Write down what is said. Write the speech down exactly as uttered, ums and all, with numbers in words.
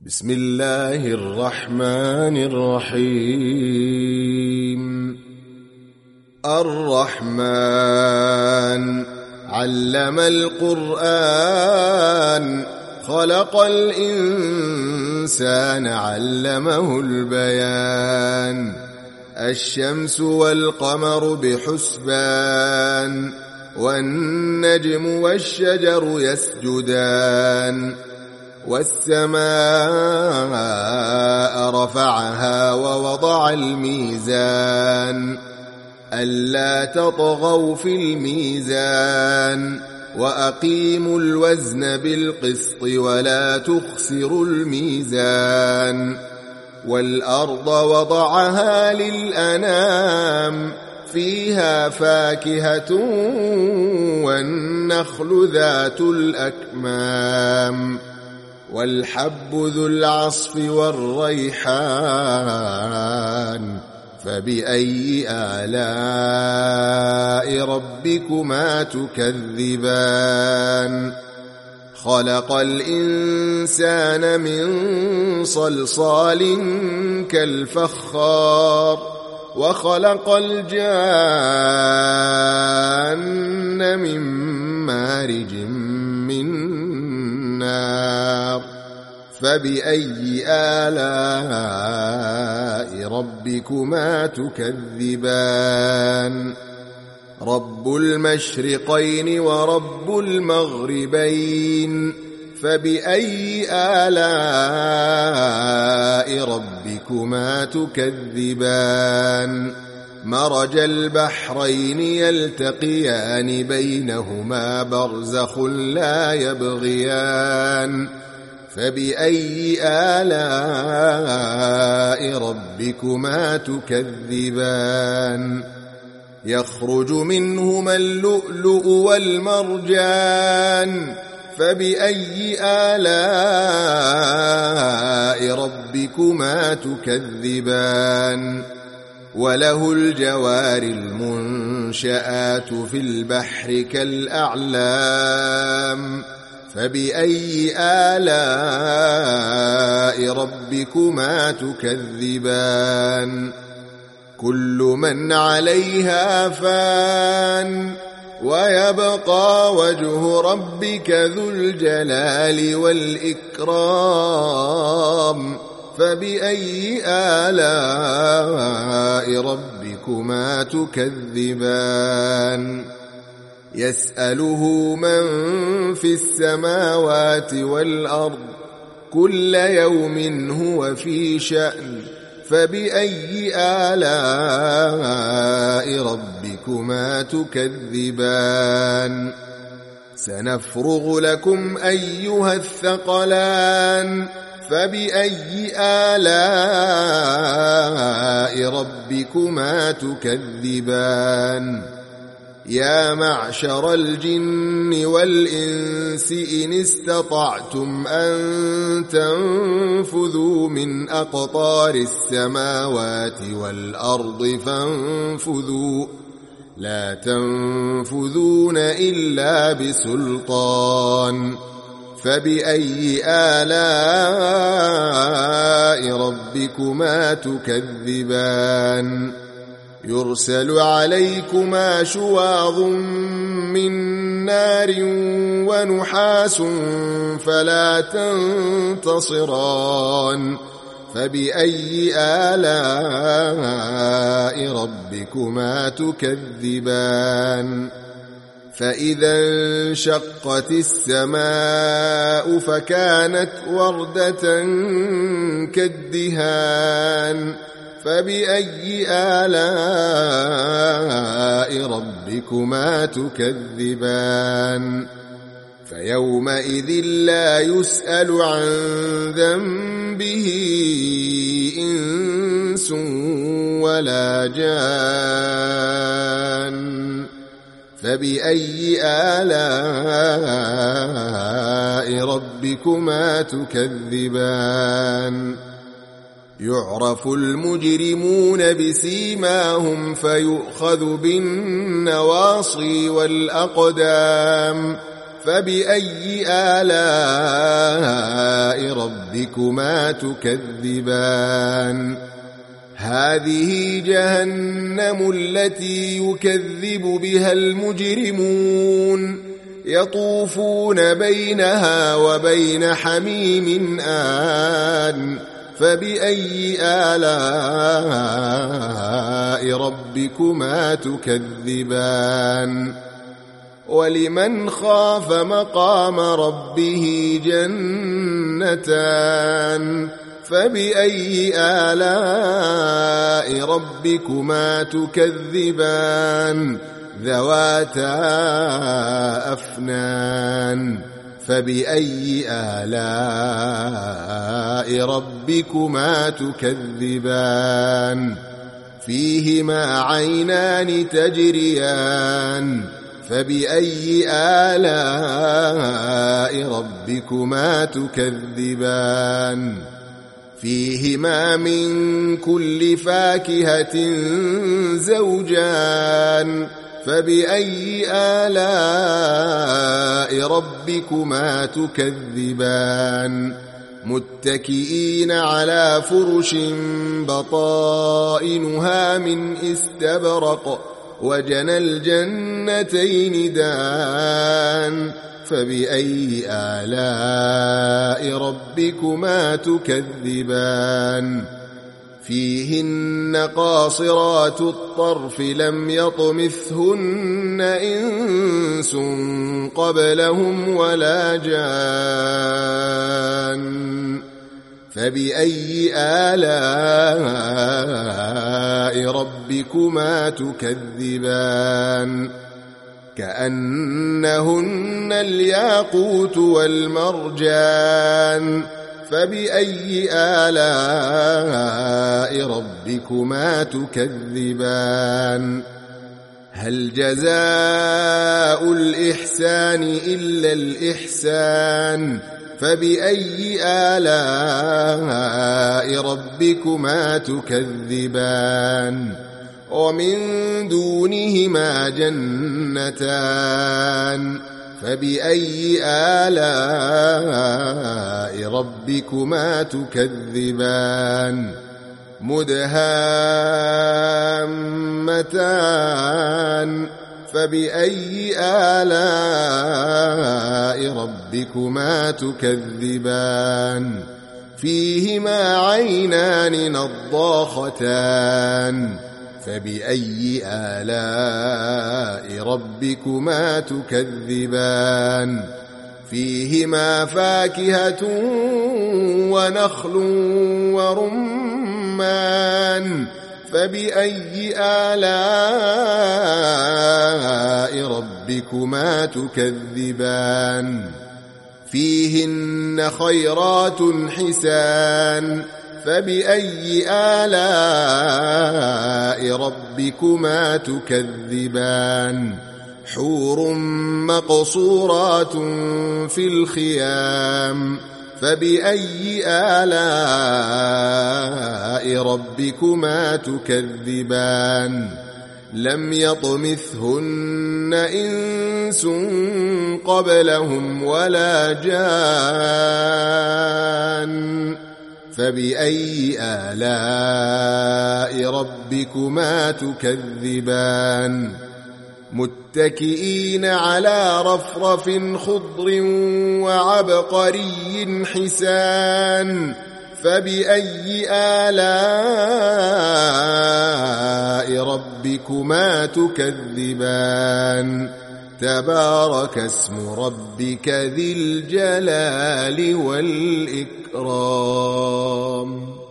بسم الله الرحمن الرحيم. الرحمن علم القرآن خلق الإنسان علمه البيان. الشمس والقمر بحسبان والنجم والشجر يسجدان. والسماء رفعها ووضع الميزان ألا تطغوا في الميزان وأقيموا الوزن بالقسط ولا تخسروا الميزان. والأرض وضعها للأنام فيها فاكهة والنخل ذات الأكمام والحب ذو العصف والريحان. فبأي آلاء ربكما تكذبان؟ خلق الإنسان من صلصال كالفخار وخلق الجان من مارج من نار. فبأي آلاء ربكما تكذبان؟ رب المشرقين ورب المغربين. فبأي آلاء ربكما تكذبان؟ مرج البحرين يلتقيان بينهما برزخ لا يبغيان. فبأي آلاء ربكما تكذبان؟ يخرج منهما اللؤلؤ والمرجان. فبأي آلاء ربكما تكذبان؟ وله الجوار المنشآت في البحر كالأعلام. فبأي آلاء ربكما تكذبان؟ كل من عليها فان ويبقى وجه ربك ذو الجلال والإكرام. فبأي آلاء ربكما تكذبان؟ يسأله من في السماوات والأرض كل يوم هو في شأن. فبأي آلاء ربكما تكذبان؟ سنفرغ لكم أيها الثقلان. فبأي آلاء ربكما تكذبان؟ يا معشر الجن والإنس إن استطعتم أن تنفذوا من أقطار السماوات والأرض فانفذوا لا تنفذون إلا بسلطان. فبأي آلاء ربكما تكذبان؟ يرسل عليكما شواظ من نار ونحاس فلا تنتصران. فبأي آلاء ربكما تكذبان؟ فإذا انشقت السماء فكانت وردة كالدهان. فبأي آلاء ربكما تكذبان؟ فيومئذ لا يسأل عن ذنبه إنس ولا جان. فبأي آلاء ربكما تكذبان؟ يعرف المجرمون بسيماهم فيؤخذ بالنواصي والأقدام. فبأي آلاء ربكما تكذبان هذه جهنم التي يكذب بها المجرمون يطوفون بينها وبين حميم آن فبأي آلاء ربكما تكذبان ولمن خاف مقام ربه جنتان فبأي آلاء ربكما تكذبان ذواتا أفنان فبأي آلاء ربكما تكذبان فيهما عينان تجريان فبأي آلاء ربكما تكذبان فيهما من كل فاكهة زوجان فبأي آلاء ربكما تكذبان متكئين على فرش بطائنها من استبرق وجنى الجنتين دان فبأي آلاء ربكما تكذبان فيهن قاصرات الطرف لم يطمثهن إنس قبلهم ولا جان فبأي آلاء ربكما تكذبان كأنهن الياقوت والمرجان فبأي آلاء ربكما تكذبان هل جزاء الإحسان إلا الإحسان فبأي آلاء ربكما تكذبان ومن دونهما جنتان فبأي آلاء ربكما تكذبان مدهامتان فبأي آلاء ربكما تكذبان فيهما عينان نضاختان فبأي آلاء ربكما تكذبان فيهما فاكهة ونخل ورمان فبأي آلاء ربكما تكذبان فيهن خيرات حسان فبأي آلاء ربكما تكذبان حور مقصورات في الخيام فبأي آلاء ربكما تكذبان لم يطمثهن إنس قبلهم ولا جان فبأي آلاء ربكما تكذبان متكئين على رفرف خضر وعبقري حسان فبأي آلاء ربكما تكذبان تبارك اسم ربك ذي الجلال والإكرام.